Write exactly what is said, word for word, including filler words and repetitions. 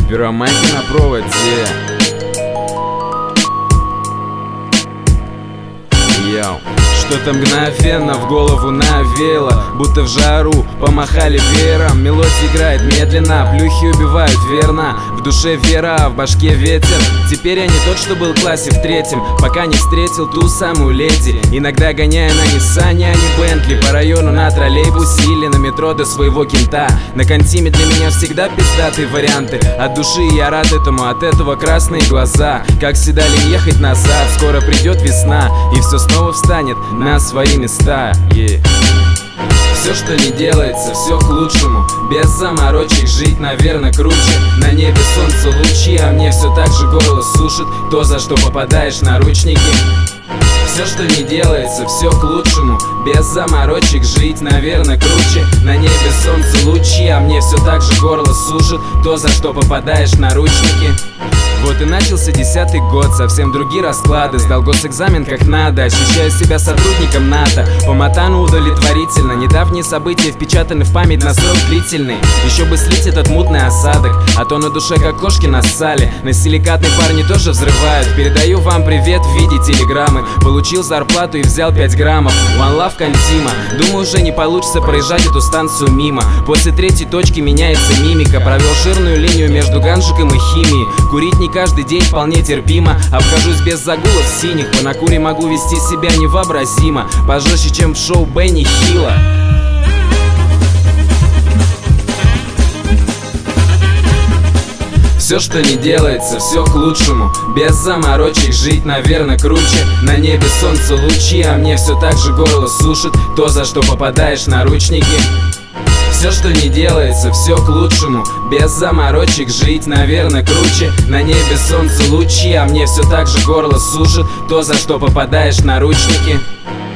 Пиромайки на проводе. Йоу. Что-то мгновенно в голову навеяло, будто в жару помахали веером. Мелодия играет медленно, плюхи убивают верно. В душе вера, а в башке ветер. Теперь я не тот, что был в классе в третьем, пока не встретил ту самую леди. Иногда гоняя на Ниссане, а не Бентли, по району на троллейбусе или на метро до своего кента. На контиме для меня всегда пиздатые варианты. От души я рад этому, от этого красные глаза. Как всегда лень ехать назад, скоро придет весна, и все снова встанет на свои места. yeah. Все, что не делается, все к лучшему. Без заморочек жить, наверное, круче. На небе солнце лучи, а мне все так же горло сушит то, за что попадаешь на наручники. Все, что не делается, все к лучшему. Без заморочек жить, наверное, круче. На небе солнце лучи, а мне все так же горло сушит то, за что попадаешь на наручники. Вот и начался десятый год, совсем другие расклады. Сдал госэкзамен как надо, ощущаю себя сотрудником НАТО. По матану удовлетворительно, недавние события впечатаны в память на срок длительный. Еще бы слить этот мутный осадок, а то на душе как кошки нассали. На силикатные парни тоже взрывают. Передаю вам привет в виде телеграммы. Получил зарплату и взял пять граммов. One Love Кантима. Думаю, уже не получится проезжать эту станцию мимо. После третьей точки меняется мимика. Провел жирную линию между ганжиком и химией. Курить не каждый день вполне терпимо. Обхожусь без загулов синих. По накуре могу вести себя невообразимо, пожестче, чем в шоу Бенни Хилла. Все, что не делается, все к лучшему. Без заморочек жить, наверное, круче. На небе солнце лучи, а мне все так же горло сушит то, за что попадаешь на наручники. Все, что не делается, все к лучшему. Без заморочек жить, наверное, круче. На небе солнце лучи, а мне все так же горло сушит то, за что попадаешь на наручники.